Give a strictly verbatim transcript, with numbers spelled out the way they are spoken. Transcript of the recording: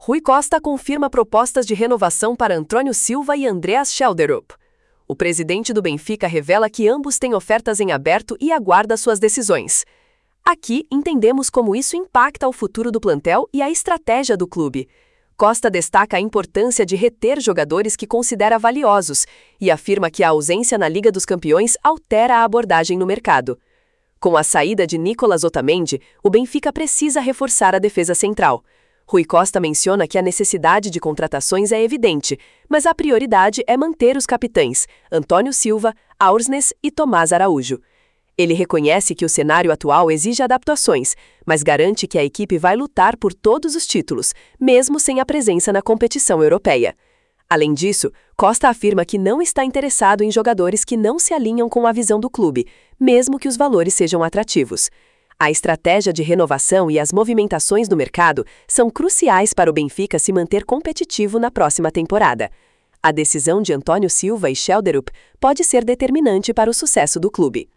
Rui Costa confirma propostas de renovação para Antônio Silva e Andreas Schelderup. O presidente do Benfica revela que ambos têm ofertas em aberto e aguarda suas decisões. Aqui entendemos como isso impacta o futuro do plantel e a estratégia do clube. Costa destaca a importância de reter jogadores que considera valiosos e afirma que a ausência na Liga dos Campeões altera a abordagem no mercado. Com a saída de Nicolas Otamendi, o Benfica precisa reforçar a defesa central. Rui Costa menciona que a necessidade de contratações é evidente, mas a prioridade é manter os capitães, Antônio Silva, Aursnes e Tomás Araújo. Ele reconhece que o cenário atual exige adaptações, mas garante que a equipe vai lutar por todos os títulos, mesmo sem a presença na competição europeia. Além disso, Costa afirma que não está interessado em jogadores que não se alinham com a visão do clube, mesmo que os valores sejam atrativos. A estratégia de renovação e as movimentações no mercado são cruciais para o Benfica se manter competitivo na próxima temporada. A decisão de Antônio Silva e Schelderup pode ser determinante para o sucesso do clube.